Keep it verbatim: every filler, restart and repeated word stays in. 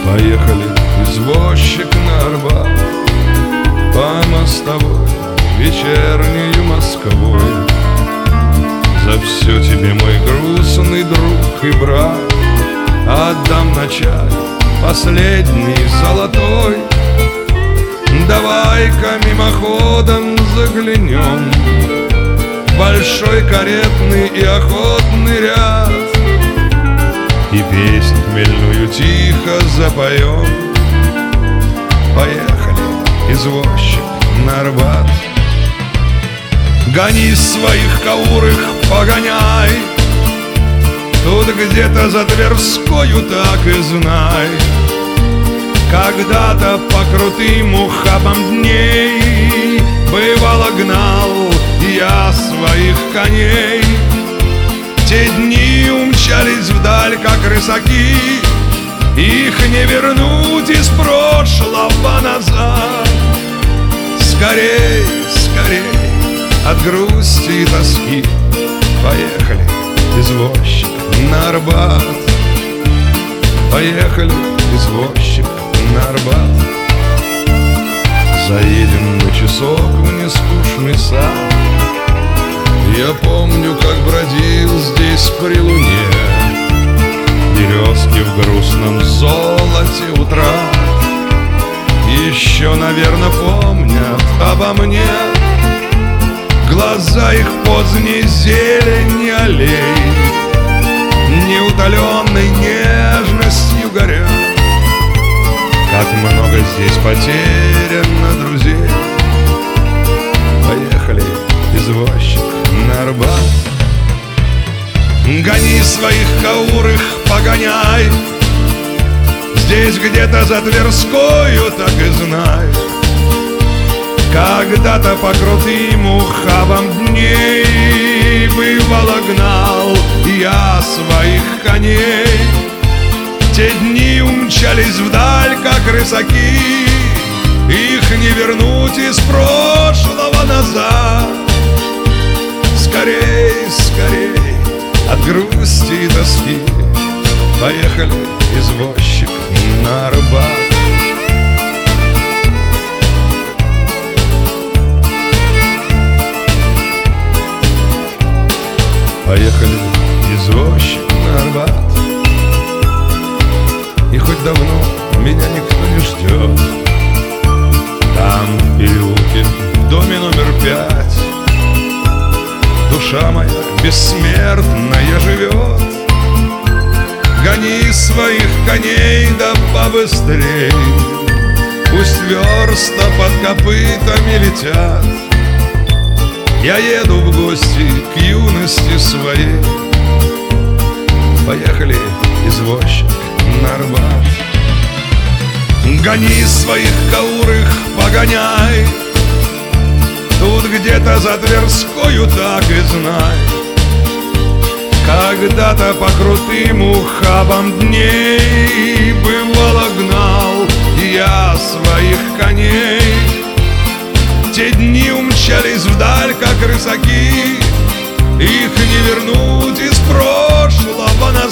Поехали, извозчик, на Арбат, по мостовой, вечернею Москвой. За все тебе, мой грустный друг и брат, отдам начале последний золотой. Давай-ка мимоходом заглянем в большой каретный и охотный ряд, и песнь хмельную тихо запоем. Поехали, извозчик, на Арбат. Гони своих каурых, погоняй, тут где-то за Тверскою, так и знай. Когда-то по крутым ухабам дней бывало гнал я своих коней. Те дни умчались вдаль, как рысаки, их не вернуть из прошлого назад. Скорей, скорей, от грусти и тоски, поехали, извозчик, на Арбат. Поехали, извозчик, на Арбат. Заедем на часок в нескучный сад. Я помню, как бродил здесь при луне, березки в грустном золоте утра. Еще, наверное, помнят обо мне глаза их поздней зелени аллей, неутоленной нежностью горят. Как много здесь потеряно друзей. Поехали, извозчик, на Арбат. Гони своих каурых, погоняй, здесь где-то за Тверскою, так и знай. Когда-то по крутым ухабам дней бывало гнал я своих коней. Те дни умчались вдаль, как рысаки, их не вернуть из прошлого назад. Скорей, скорей, от грусти и тоски, поехали, извозчик, на Арбат. Поехали, извозчик, на Арбат. И хоть давно меня никто не ждет, там в переулке, в доме номер пять, душа моя бессмертная живет. Гони своих коней да побыстрей, пусть верста под копытами летят. Я еду в гости к юности своей. Поехали, извозчик, на Арбат. Гони своих каурых, погоняй, тут где-то за Тверскою, так и знай. Когда-то по крутым ухабам дней бывало гнал я своих коней. Те дни умчались вдаль, как рысаки, их не вернуть из прошлого назад.